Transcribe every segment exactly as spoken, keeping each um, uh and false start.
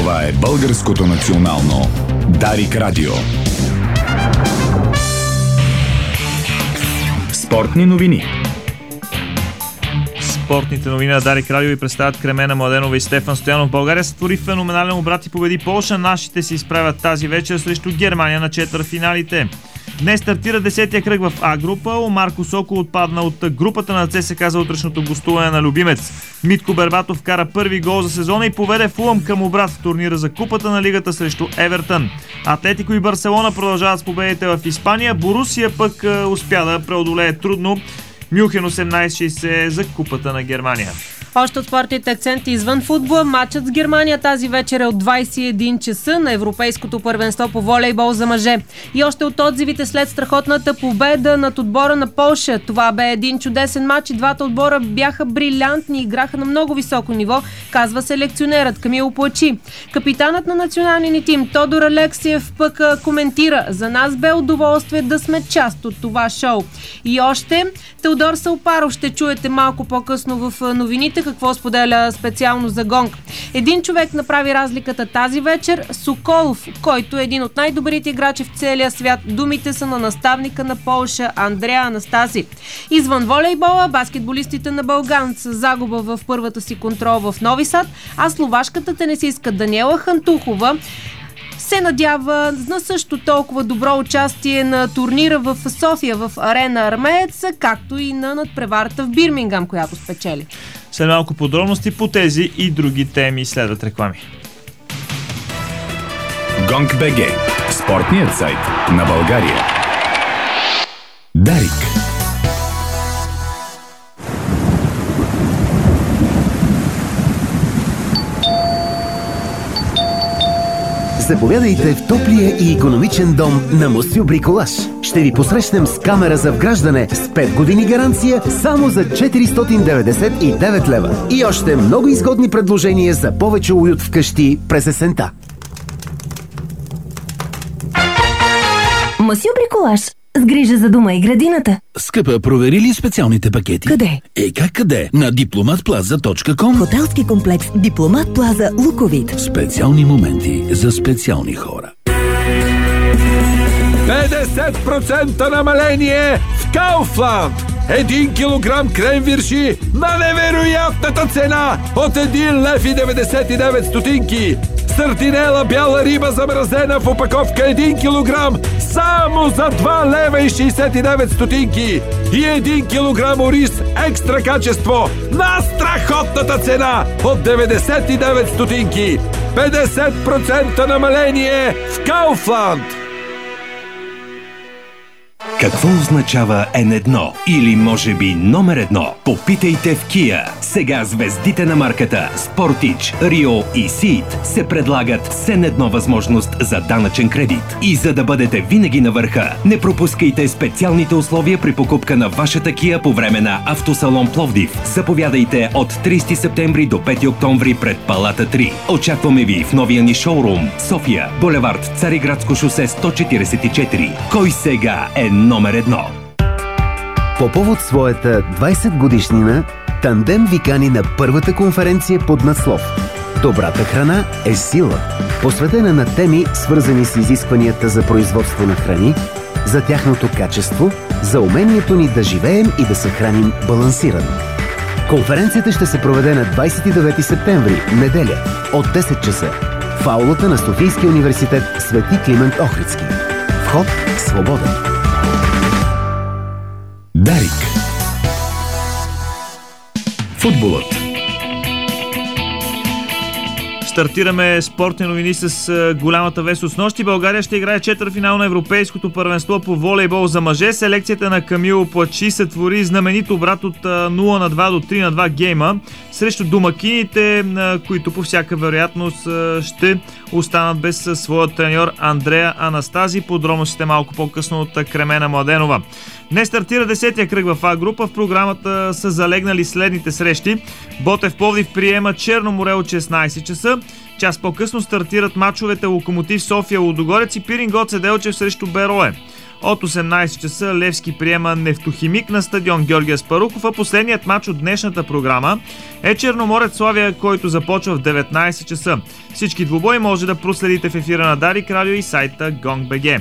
Това е Българското национално Дарик Радио. Спортни новини. Спортните новини на Дарик Радио ви представят Кремена Младенова и Стефан Стоянов. България сътвори феноменален обрат и победи Полша. Нашите се изправят тази вечер срещу Германия на четвъртфиналите. Днес стартира десетия кръг в А група. Марко Сокол отпадна от групата на ЦСКА за утрешното гостуване на любимец. Митко Бербатов вкара първи гол за сезона и поведе Фулъм към обрат в турнира за Купата на лигата срещу Евертън. Атлетико и Барселона продължават с победите в Испания. Борусия пък успя да преодолее трудно Мюнхен осемнайсет шейсет за Купата на Германия. Още от спортните акценти извън футбола, матчът с Германия тази вечер е от двайсет и един часа на Европейското първенство по волейбол за мъже. И още от отзивите след страхотната победа над отбора на Полша. Това бе един чудесен матч и двата отбора бяха брилянтни и играха на много високо ниво, казва селекционерът Камил Плачи. Капитанът на националния ни тим Тодор Алексиев пък коментира: за нас бе удоволствие да сме част от това шоу. И още Теодор Салпаров ще чуете малко по-късно в новините какво споделя специално за Гонг. Един човек направи разликата тази вечер – Соколов, който е един от най-добрите играчи в целия свят. Думите са на наставника на Полша Андреа Анастаси. Извън волейбола, баскетболистите на Бълган с загуба в първата си контрол в Нови Сад, а словашката тенисистка Даниела Хантухова се надява на също толкова добро участие на турнира в София в Арена Армеец, както и на надпреварата в Бирмингам, която спечели. След малко подробности по тези и други теми следват реклами. Гонг БГ. Спортният сайт на България. Дарик. Заповядайте в топлия и икономичен дом на Мосю Бриколаж. Ще ви посрещнем с камера за вграждане с пет години гаранция само за четиристотин деветдесет и девет лева. И още много изгодни предложения за повече уют вкъщи през есента. Мосю Бриколаж. С грижа за дома и градината. Скъпа, провери ли специалните пакети? Къде? Е, как къде? На дипломат плаза точка ком. Хотелски комплекс Дипломат Плаза Луковит. Специални моменти за специални хора. петдесет процента намаление в Kaufland! Един килограм кренвирши на невероятната цена от един лев и деветдесет и девет стотинки. Сърдинела бяла риба замразена в опаковка един килограм само за два лева и шейсет и девет стотинки. И един килограм ориз екстра качество на страхотната цена от деветдесет и девет стотинки. петдесет процента намаление в Kaufland! Какво означава Ен едно? Или може би номер едно? Попитайте в Kia. Сега звездите на марката Sportage, Rio и Ceed се предлагат с Ен едно възможност за данъчен кредит. И за да бъдете винаги на върха, не пропускайте специалните условия при покупка на вашата Kia по време на Автосалон Пловдив. Заповядайте от трийсети септември до пети октомври пред Палата три. Очакваме ви в новия ни шоурум София, булевард Цариградско шосе сто четирийсет и четири. Кой сега е номер едно? По повод своята двайсет годишнина, Тандем ви кани на първата конференция под надслов «Добрата храна е сила», посветена на теми, свързани с изискванията за производство на храни, за тяхното качество, за умението ни да живеем и да се храним балансирано. Конференцията ще се проведе на двайсет и девети септември, неделя, от десет часа, в аулата на Софийския университет Свети Климент Охридски. Вход свободен. Дарик. Футболът. Стартираме спортни новини с голямата вест от снощи. България ще играе четвъртфинал на Европейското първенство по волейбол за мъже. Селекцията на Камил Плачи сътвори знаменит обрат от нула на два до три на два гейма срещу домакините, които по всяка вероятност ще останат без своя треньор Андреа Анастази. Подробностите малко по-късно от Кремена Младенова. Днес стартира десетия кръг в А група. В програмата са залегнали следните срещи. Ботев Пловдив приема Черно море от шестнайсет часа. Час по-късно стартират мачовете Локомотив София Лудогорец и Пирин Гоце Делчев срещу Берое. От осемнайсет часа Левски приема Нефтохимик на стадион Георги Аспарухов, а последният матч от днешната програма е Черноморец Славия, който започва в деветнайсет часа. Всички двубои може да проследите в ефира на Дарик Радио и сайта Gong.bg.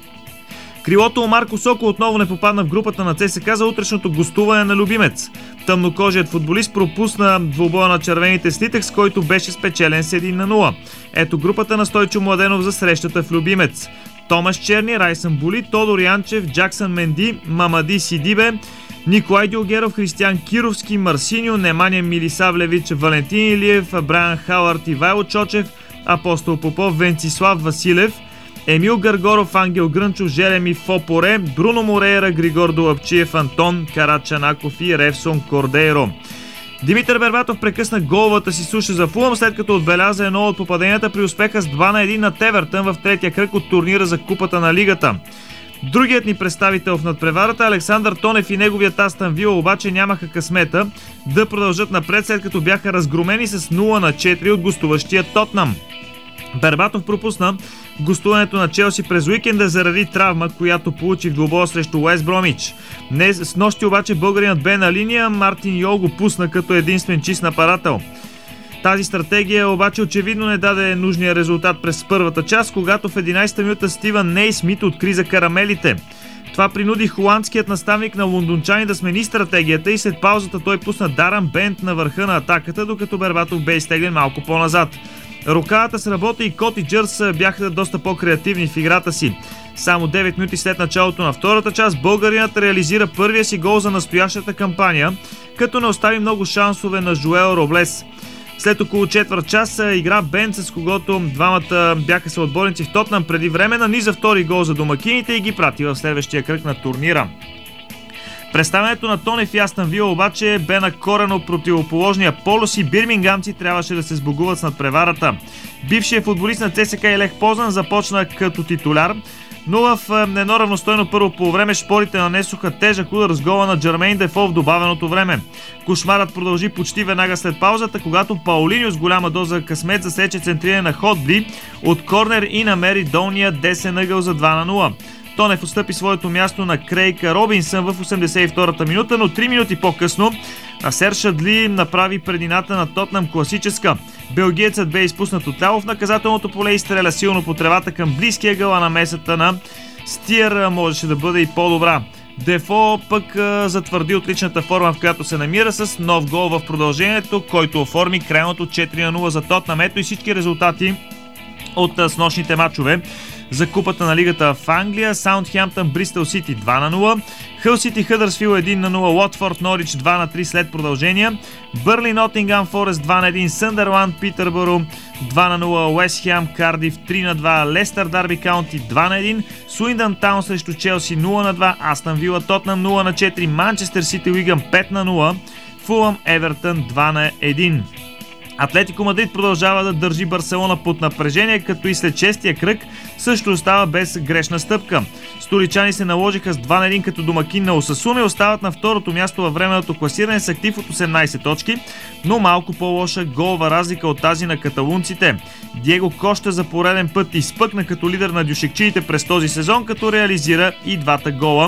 Крилото Марко Соко отново не попадна в групата на ЦСКА за утрешното гостуване на Любимец. Тъмнокожият футболист пропусна двубоя на червените с Литекс, който беше спечелен с едно на нула. Ето групата на Стойчо Младенов за срещата в Любимец. Томас Черни, Райсън Були, Тодор Янчев, Джаксън Менди, Мамади Сидибе, Николай Дилгеров, Християн Кировски, Марсиньо, Немanja Милисавлевич, Валентин Илиев, Брайан Хауърд, Ивайло Чочев, Апостол Попов, Венцислав Василев, Емил Гаргоров, Ангел Грънчов, Жереми Фопоре, Бруно Морейра, Григор Долапчиев, Антон Карачанаков и Ревсон Кордейро. Димитър Бербатов прекъсна головата си суша за Фулъм, след като отбеляза едно от попаденията при успеха с два на едно на Евертън в третия кръг от турнира за Купата на Лигата. Другият ни представител в надпреварата, Александър Тонев и неговият Астън Вила, обаче нямаха късмета да продължат напред, след като бяха разгромени с нула на четири от гостуващия Тотнъм. Бербатов пропусна гостуването на Челси през уикенда заради травма, която получи в двубоя срещу Уест Бромич. Днес с нощи обаче българинът бе на линия, Мартин Йол го пусна като единствен чист нападател. Тази стратегия обаче очевидно не даде нужния резултат през първата част, когато в единайсета минута Стивън Нейсмит откри за карамелите. Това принуди холандският наставник на лондончани да смени стратегията и след паузата той пусна Даран Бент на върха на атаката, докато Бербатов бе изтеглен малко по-назад. Рокадата сработа и Котиджърс бяха доста по-креативни в играта си. Само девет минути след началото на втората част българинът реализира първия си гол за настоящата кампания, като не остави много шансове на Жуел Роблес. След около четвърт час игра Бент, с когото двамата бяха съотборници в Тотнъм преди време, наниза втори гол за домакините и ги прати в следващия кръг на турнира. Представянето на Тонев и Астън Вила обаче бе на корено противоположния полюс и бирмингамци трябваше да се сбогуват с надпреварата. Бившият футболист на ЦСКА и Лех Позnan започна като титуляр, но в едно равностойно първо полувреме шпорите нанесоха тежък удар с гола на Джермейн Дефо в добавеното време. Кошмарът продължи почти веднага след паузата, когато Паулиньо с голяма доза късмет засече центриране на Ходби от корнер и намери долния десен ъгъл за два на нула. Тонев отстъпи своето място на Крейг Робинсън в осемдесет и втората минута, но три минути по-късно Асер Шадли направи предината на Тотнъм класическа. Белгиецът бе изпуснат от тяло в наказателното поле и стреля силно по тревата към близкия ъгъл, а намесата на Стиер можеше да бъде и по-добра. Дефо пък затвърди отличната форма, в която се намира, с нов гол в продължението, който оформи крайното четири на нула за Тотнъм. Ето и всички резултати от снощните матчове за Купата на Лигата в Англия. Саутхемптън Бристъл Сити два на нула, Хъл Сити Хъдърсфил едно на нула, Уотфорд Норич два на три след продължения, Бърли Нотингъм Форест два на едно, Съндърланд Питърбъро два на нула, Уест Хем Кардиф три на два, Лестър Дарби Каунти два на едно, Суиндън Таун срещу Челси нула на два, Астън Вила Тотнъм нула на четири, Манчестър Сити Уигън пет на нула, Фулъм Евертън два на едно. Атлетико Мадрид продължава да държи Барселона под напрежение, като и след шестия кръг също остава без грешна стъпка. Столичани се наложиха с два на едно като домакин на Осасуна и остават на второто място във временното класиране с актив от осемнайсет точки, но малко по-лоша голова разлика от тази на каталунците. Диего Коща за пореден път изпъкна като лидер на дюшекчиите през този сезон, като реализира и двата гола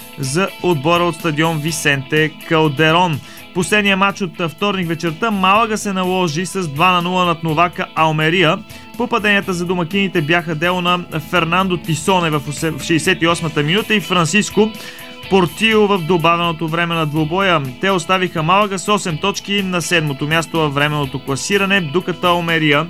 за отбора от стадион Висенте Калдерон. Последния матч от вторник вечерта Малага се наложи с два на нула над новака Алмерия. Попаденията за домакините бяха дело на Фернандо Тисоне в шейсет и осмата минута и Франциско Портио в добавеното време на двубоя. Те оставиха Малага с осем точки на седмото място във временното класиране, докато Алмерия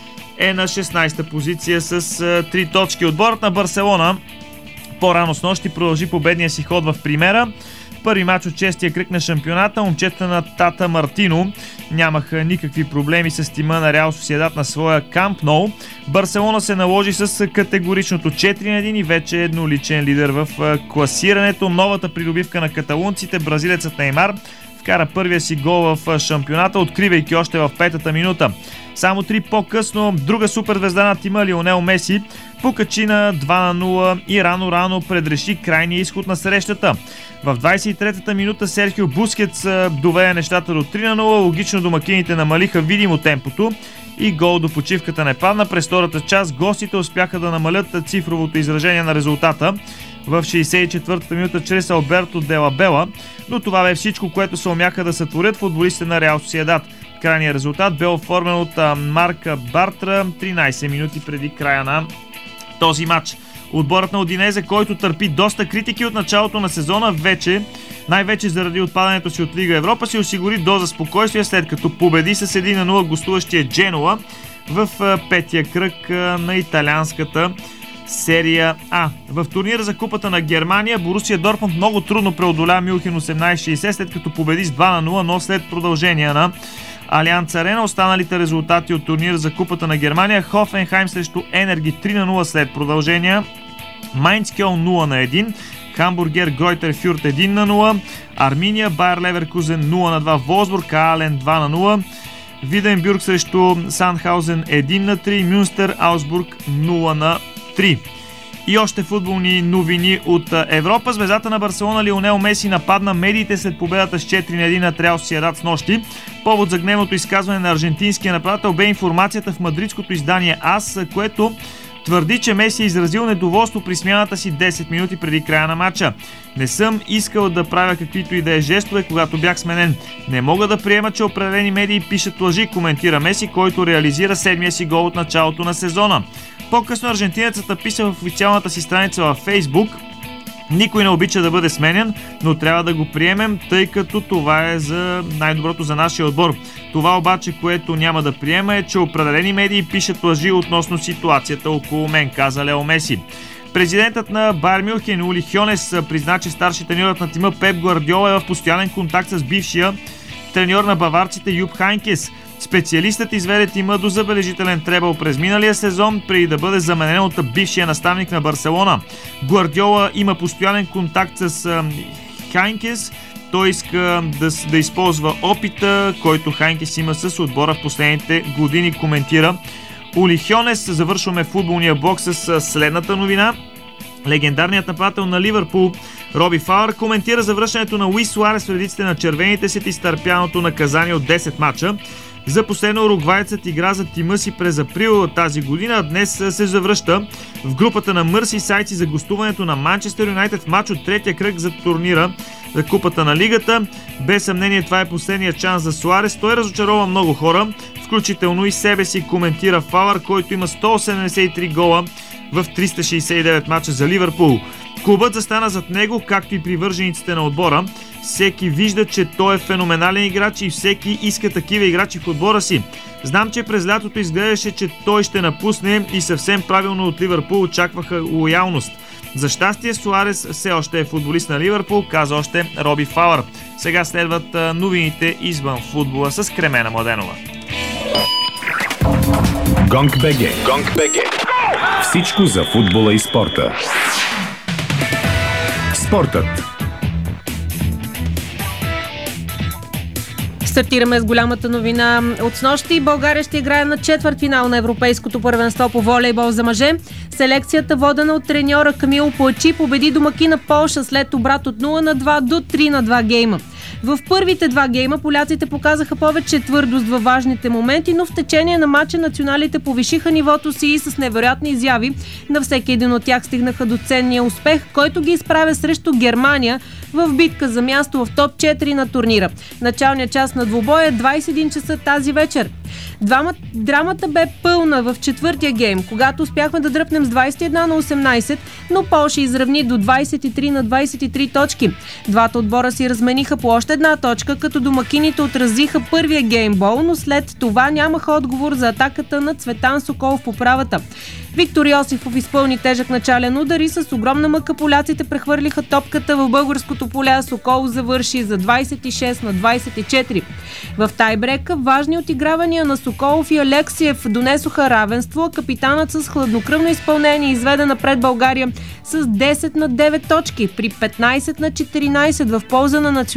е на шестнайсета позиция с три точки. Отборът на Барселона по-рано с нощи продължи победния си ход в Примера. Първи матч от шестия кръг на шампионата, момчета на Тата Мартино нямаха никакви проблеми с тима на Реал Сосиедад на своя Камп Ноу. Барселона се наложи с категоричното четири на едно и вече е едноличен лидер в класирането. Новата придобивка на каталунците, бразилецът Неймар, вкара първия си гол в шампионата, откривайки още в петата минута. Само три по-късно друга суперзвезда на тима Лионел Меси покачи на два на нула и рано-рано предреши крайния изход на срещата. В двайсет и третата минута Серхио Бускетс доведе нещата до три на нула, логично домакините намалиха видимо темпото и гол до почивката не падна. През втората част гостите успяха да намалят цифровото изражение на резултата. в шейсет и четвъртата минута чрез Алберто Делабела, но това бе всичко, което се умяха да сътворят футболистите на Реал Сосиедад. Крайният резултат бе оформен от Марка Бартра тринайсет минути преди края на този матч. Отборът на Удинезе, който търпи доста критики от началото на сезона, вече, най-вече заради отпадането си от Лига Европа, си осигури доза спокойствие, след като победи с едно на нула гостуващия Дженуа в петия кръг на италианската серия А. В турнира за Купата на Германия Борусия Дортмунд много трудно преодоля Мюнхен осемнайсет шейсет, след като победи с два на нула, но след продължение на Алианц Арена останалите резултати от турнира за Купата на Германия: Хофенхайм срещу Енерги три на нула след продължения, Майнц Кьолн нула на едно, Хамбургер Гройтер Фюрт едно на нула, Арминия Байер Леверкузен нула на два, Волсбург Аален два на нула, Виденбюрг срещу Сандхаузен едно на три, Мюнстер Аусбург нула на три. И още футболни новини от Европа. Звездата на Барселона Лионел Меси нападна медиите след победата с четири на едно над Реал Сосиедад с нощи. Повод за гневното изказване на аржентинския нападател бе информацията в мадридското издание АС, което твърди, че Меси е изразил недоволство при смяната си десет минути преди края на матча. Не съм искал да правя каквито и да е жестове, когато бях сменен. Не мога да приема, че определени медии пишат лъжи, коментира Меси, който реализира седмия си гол от началото на сезона. По-късно аржентинецът написа в официалната си страница във Фейсбук: никой не обича да бъде сменен, но трябва да го приемем, тъй като това е за най-доброто за нашия отбор. Това обаче, което няма да приема, е, че определени медии пишат лъжи относно ситуацията около мен, каза Лео Меси. Президентът на Байер Мюнхен Ули Хьонес призна, че старши треньорът на тима Пеп Гвардиола е в постоянен контакт с бившия треньор на баварците Юп Хайнкес. Специалистът изведе тима до забележителен требъл през миналия сезон, преди да бъде заменен от бившия наставник на Барселона. Гвардиола има постоянен контакт с Хайнкес. Той иска да, да използва опита, който Хайнкес има с отбора в последните години, коментира Ули Хьонес. Завършваме футболния блок с следната новина. Легендарният нападател на Ливърпул Роби Фауър коментира завръщането на Луис Суарес в редиците на червените след изтърпяното наказание от десет мача. За последно уругвайецът игра за тима си през април тази година, а днес се завръща в групата на Мърсисайдци за гостуването на Манчестър Юнайтед в матч от третия кръг за турнира за Купата на Лигата. Без съмнение това е последният шанс за Суарес. Той разочарова много хора, включително и себе си, коментира Фауър, който има сто осемдесет и три гола в триста шейсет и девет мача за Ливърпул. Клубът застана зад него, както и привържениците на отбора. Всеки вижда, че той е феноменален играч и всеки иска такива играчи в отбора си. Знам, че през лятото изглеждаше, че той ще напусне и съвсем правилно от Ливърпул очакваха лоялност. За щастие, Суарес все още е футболист на Ливърпул, каза още Роби Фауър. Сега следват новините извън футбола с Кремена Младенова. Гонг БГ. Гонг БГ. Всичко за футбола и спорта. Спортът. Стартираме с голямата новина от снощи. България ще играе на четвъртфинал на Европейското първенство по волейбол за мъже. Селекцията, водена от треньора Камило Плачи, победи домакина Полша след обрат от нула на два до три на два гейма. В първите два гейма поляците показаха повече твърдост във важните моменти, но в течение на матча националите повишиха нивото си и с невероятни изяви на всеки един от тях стигнаха до ценния успех, който ги изправя срещу Германия в битка за място в топ четири на турнира. Началният час на двубоя е двайсет и един часа тази вечер. Двама, драмата бе пълна в четвъртия гейм, когато успяхме да дръпнем с двайсет и едно на осемнайсет, но Полша изравни до двайсет и три на двайсет и три точки. Двата отбора си размениха по още една точка, като домакините отразиха първия геймбол, но след това нямаха отговор за атаката на Цветан Соколов по правата. Виктор Йосифов изпълни тежък начален удар и с огромна мъка поляците прехвърлиха топката в българското поле, а Соколов завърши за двайсет и шест на двайсет и четири. В тайбрека важни отигравания на Соколов и Алексиев донесоха равенство, а капитанът с хладнокръвно изпълнение изведе напред България с десет на девет точки при петнайсет на четиринайсет в полза на националния ни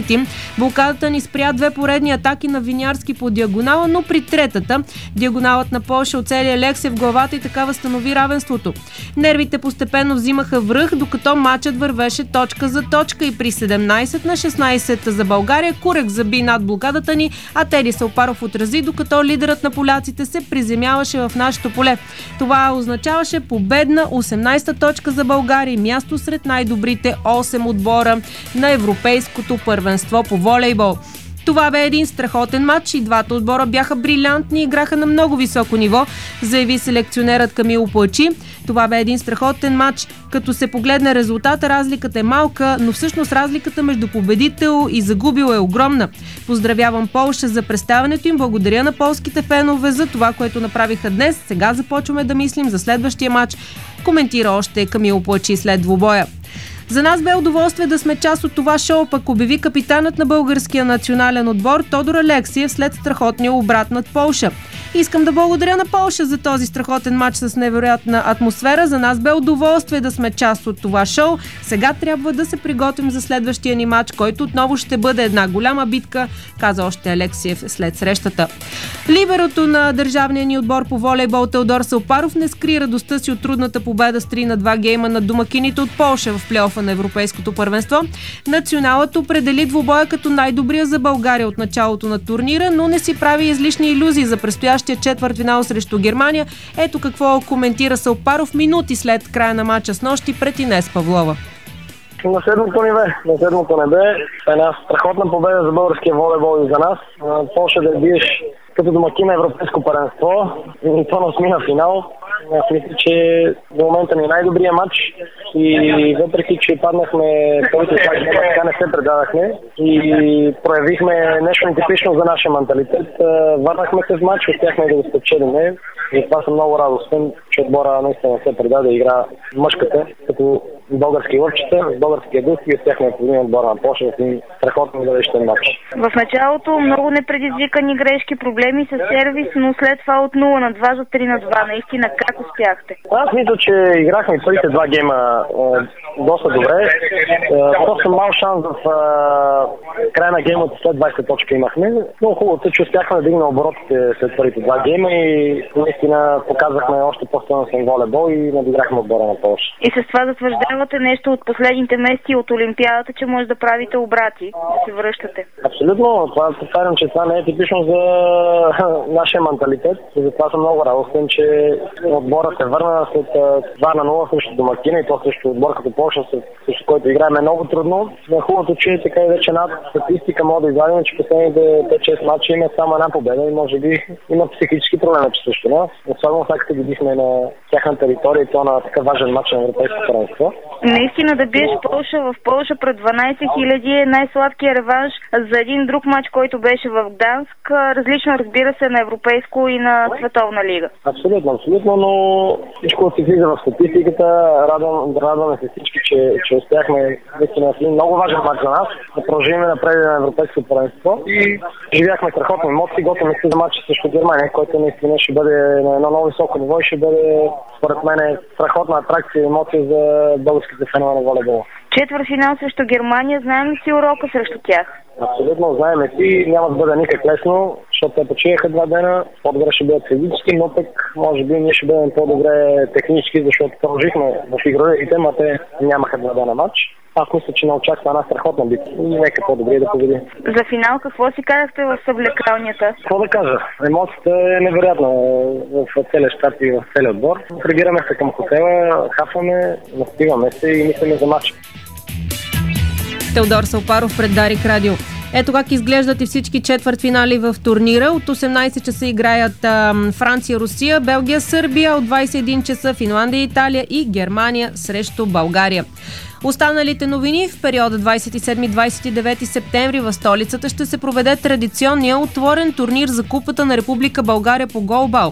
защитните им. Блокадата ни спря две поредни атаки на Винярски по диагонала, но при третата диагоналът на Полша оцели Алексия в главата и така възстанови равенството. Нервите постепенно взимаха връх, докато матчът вървеше точка за точка и при седемнайсет на шестнайсет за България Курек заби над блокадата ни, а Теди Салпаров отрази, докато лидерът на поляците се приземяваше в нашето поле. Това означаваше победна осемнайсета точка за България и място сред най-добрите осем отбора на Европейското първенство по волейбол. Това бе един страхотен матч и двата отбора бяха брилянтни и играха на много високо ниво, заяви селекционерът Камило Плачи. Това бе един страхотен матч. Като се погледне резултата, разликата е малка, но всъщност разликата между победител и загубил е огромна. Поздравявам Полша за представянето им, благодаря на полските фенове за това, което направиха днес. Сега започваме да мислим за следващия матч, коментира още Камило Плачи след двубоя. За нас бе удоволствие да сме част от това шоу, пък обяви капитанът на българския национален отбор Тодор Алексиев след страхотния обрат над Полша. Искам да благодаря на Полша за този страхотен матч с невероятна атмосфера. За нас бе удоволствие да сме част от това шоу. Сега трябва да се приготвим за следващия ни матч, който отново ще бъде една голяма битка, каза още Алексиев след срещата. Либерото на държавния ни отбор по волейбол Теодор Салпаров не скри радостта си от трудната победа с три на два гейма на домакините от Полша в плейофа на Европейското първенство. Националът определи двубоя като най-добрия за България от началото на турнира, но не си прави излишни илюзии за предстоящия четвъртфинал срещу Германия. Ето какво коментира Салпаров минути след края на матча с нощи пред Инес Павлова. На седмото небе, на седмото небе, една страхотна победа за българския волейбол и за нас. Полша да биеш като домакин на Европейско първенство и то на смина финал. Аз мисля, че до момента ни е най-добрият матч и въпреки, че паднахме първите два гейма, така не се предадахме и проявихме нещо нетипично за нашия менталитет. Върнахме се в матч, успяхме да го спечелиме и това съм много радостен, че отбора наистина се предаде да игра мъжката, като български лъвчета, българския дух и успяхме да подвинем отбора на Полша в един страхотен бъдещен матч. В началото много непредизвикани грешки, проблеми с сервис, но след това от нула на два за три на два. Наистина, как успяхте? Аз мисля, че играхме първите два гейма е, доста добре. Е, просто мал шанс в е, края на гейма след двайсет точки имахме. Много хубавото е, че успяхме да дигнем оборотите след първите два гейма и наистина показахме още по-стойностен волейбол и надиграхме отбора на Полша. И с това затвърждавате нещо от последните месеци от Олимпиадата, че може да правите обрати, да се връщате. Абсолютно. Това повтарям, че това не е типично за нашия менталитет. Затова съм много радостен, че отбора се върна след два на нула срещу домакина и то срещу отбор като Полша, срещу който играем е много трудно. Но хубавото, че така и вече над статистика мога да извадим, че последните пет-шест мача има само една победа и може би има психически проблеми, че също нас. Особено след като ги бихме на тяхна територия и то на така важен мач на Европейско първенство. Наистина да биеш Полша в Полша пред дванайсет хиляди е най-сладкият реванш за един друг мач, който беше в Гданск. Различно, разбира се, на Европейско и на Световна лига. Абсолютно, абсолютно, но всичко се влиза в статистиката. Радвам, радваме се всички, че, че успяхме наистина един много важен мач за нас. Да продължим напред на Европейско първенство и живяхме страхотни емоции. Готвим се за матча срещу Германия, който наистина ще бъде на едно много високо ниво и ще бъде, според мен, страхотна атракция и емоция за българските фенове на волейбола. Четвъртфинал срещу Германия, знаем ли си урока срещу тях? Абсолютно, знаем си, няма да бъде никак лесно, защото те починаха два дена, по-добре ще бъдат физически, но пък може би ние ще бъдем по-добре технически, защото продължихме в игровите, но те нямаха два дена матч. Аз мисля, че не очаква една страхотна битка и нека по-добре да победи. За финал какво си казахте в съблекалнята? Какво да кажа? Емоцията е невероятна в целия щат и в целия отбор. Прибираме се към хотела, хафваме, настигаме се и мислиме за матч. Теодор Салпаров пред Дарик Радио. Ето как изглеждат и всички четвъртфинали в турнира. От осемнайсет часа играят а, Франция, Русия, Белгия, Сърбия. От двайсет и един часа Финландия, Италия и Германия срещу България. Останалите новини в периода двайсет и седми до двайсет и девети септември в столицата ще се проведе традиционния отворен турнир за Купата на Република България по голбал.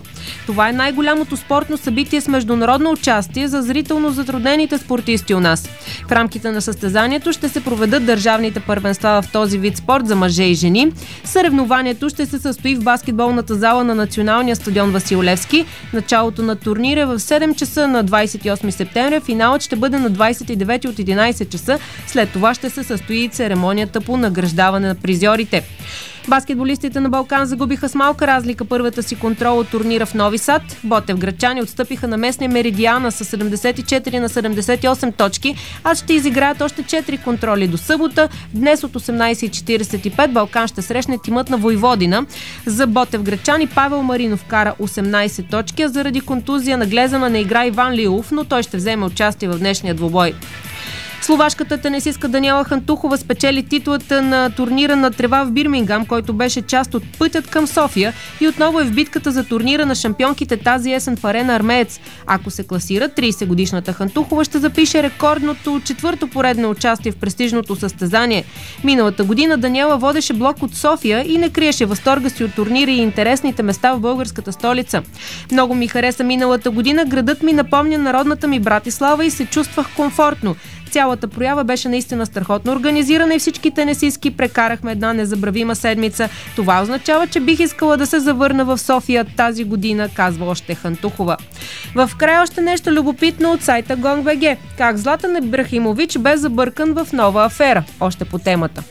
Това е най-голямото спортно събитие с международно участие за зрително затруднените спортисти у нас. В рамките на състезанието ще се проведат държавните първенства в този вид спорт за мъже и жени. Съревнованието ще се състои в баскетболната зала на Националния стадион Васил Левски. Началото на турнира е в седем часа на двадесет и осми септември. Финалът ще бъде на двадесет и девети от единадесет часа. След това ще се състои и церемонията по награждаване на призьорите. Баскетболистите на Балкан загубиха с малка разлика първата си контрол от турнира в Нови Сад. Ботевградчани отстъпиха на местния Меридиана с седемдесет и четири на седемдесет и осем точки, а ще изиграят още четири контроли до събота. Днес от осемнадесет и четиридесет и пет Балкан ще срещне тимът на Войводина. За ботевградчани Павел Маринов кара осемнадесет точки, а заради контузия на Глезана не игра Иван Лилов, но той ще вземе участие в днешния двубой. Словашката тенисистка Даниела Хантухова спечели титлата на турнира на трева в Бирмингам, който беше част от пътят към София, и отново е в битката за турнира на шампионките тази есен в Арена Армеец. Ако се класира, тридесетгодишната Хантухова ще запише рекордното четвърто поредно участие в престижното състезание. Миналата година Даниела водеше блок от София и не криеше възторга си от турнири и интересните места в българската столица. Много ми хареса миналата година, градът ми напомня народната ми Братислава и се чувствах комфортно. Цялата проява беше наистина страхотно организирана и всички тенисистки прекарахме една незабравима седмица. Това означава, че бих искала да се завърна в София тази година, казва още Хантухова. В край още нещо любопитно от сайта Gong.bg. Как Златан Ибрахимович бе забъркан в нова афера? Още по темата.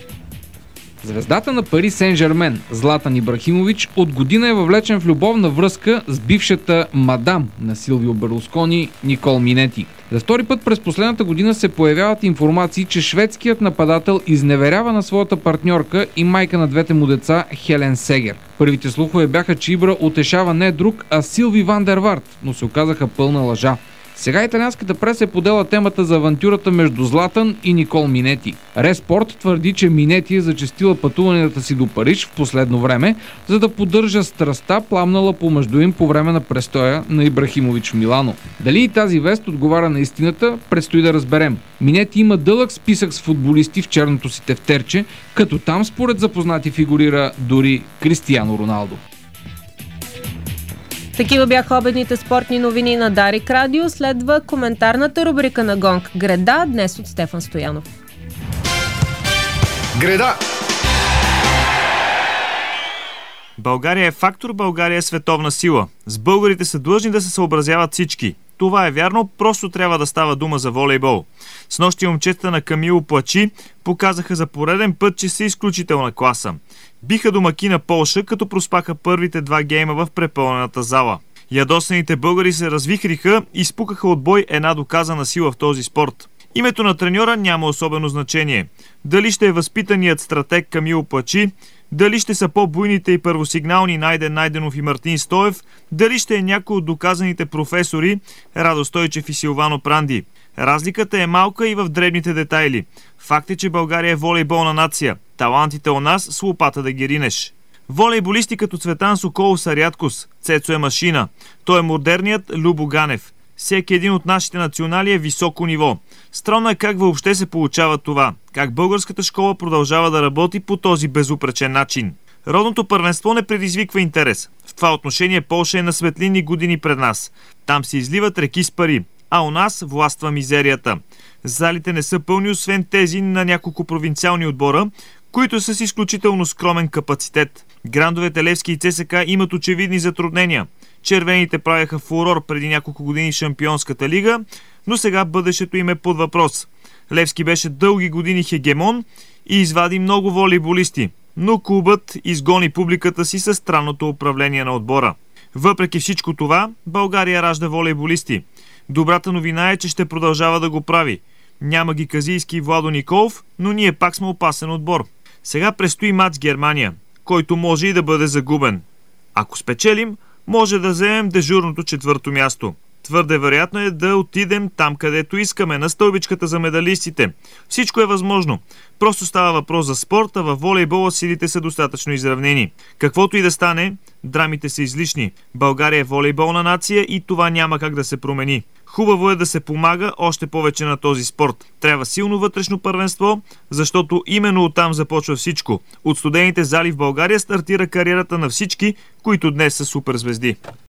Звездата на Пари Сен-Жермен Златан Ибрахимович от година е въвлечен в любовна връзка с бившата мадам на Силвио Берлускони Никол Минети. За втори път през последната година се появяват информации, че шведският нападател изневерява на своята партньорка и майка на двете му деца Хелен Сегер. Първите слухове бяха, че Ибра утешава не друг, а Силви Ван дер Варт, но се оказаха пълна лъжа. Сега италианската преса е подела темата за авантюрата между Златан и Никол Минети. Респорт твърди, че Минети е зачестила пътуванията си до Париж в последно време, за да поддържа страстта, пламнала помежду им по време на престоя на Ибрахимович в Милано. Дали и тази вест отговаря на истината, предстои да разберем. Минети има дълъг списък с футболисти в черното си тефтерче, като там според запознати фигурира дори Кристиано Роналдо. Такива бяха обедните спортни новини на Дарик Радио. Следва коментарната рубрика на Гонг Греда, днес от Стефан Стоянов. Греда! България е фактор, България е световна сила. С българите са длъжни да се съобразяват всички. Това е вярно, просто трябва да става дума за волейбол. Снощи момчета на Камило Плачи показаха за пореден път, че са изключителна класа. Биха домакина Полша, като проспаха първите два гейма в препълнената зала. Ядосаните българи се развихриха и спукаха от бой една доказана сила в този спорт. Името на треньора няма особено значение. Дали ще е възпитаният стратег Камило Плачи, дали ще са по-буйните и първосигнални Найден Найденов и Мартин Стоев, дали ще е някой от доказаните професори Радо Стойчев и Силвано Пранди. Разликата е малка и в дребните детайли. Факт е, че България е волейболна нация. Талантите у нас с лопата да ги ринеш. Волейболисти като Цветан Соколов са рядкост. Цецо е машина. Той е модерният Любо Ганев. Всеки един от нашите национали е високо ниво. Странно е как въобще се получава това. Как българската школа продължава да работи по този безупречен начин. Родното първенство не предизвиква интерес. В това отношение Полша е на светлинни години пред нас. Там се изливат реки с пари. А у нас властва мизерията. Залите не са пълни, освен тези на няколко провинциални отбора, които са с изключително скромен капацитет. Грандовете Левски и ЦСКА имат очевидни затруднения. Червените правяха фурор преди няколко години в Шампионската лига, но сега бъдещето им е под въпрос. Левски беше дълги години хегемон и извади много волейболисти, но клубът изгони публиката си със странното управление на отбора. Въпреки всичко това, България ражда волейболисти. Добрата новина е, че ще продължава да го прави. Няма ги Казийски и Владо Николов, но ние пак сме опасен отбор. Сега предстои мач с Германия, който може и да бъде загубен. Ако спечелим, може да вземем дежурното четвърто място. Твърде вероятно е да отидем там, където искаме, на стълбичката за медалистите. Всичко е възможно. Просто става въпрос за спорта, във волейбола силите са достатъчно изравнени. Каквото и да стане, драмите са излишни. България е волейболна нация и това няма как да се промени. Хубаво е да се помага още повече на този спорт. Трябва силно вътрешно първенство, защото именно оттам започва всичко. От студените зали в България стартира кариерата на всички, които днес са суперзвезди.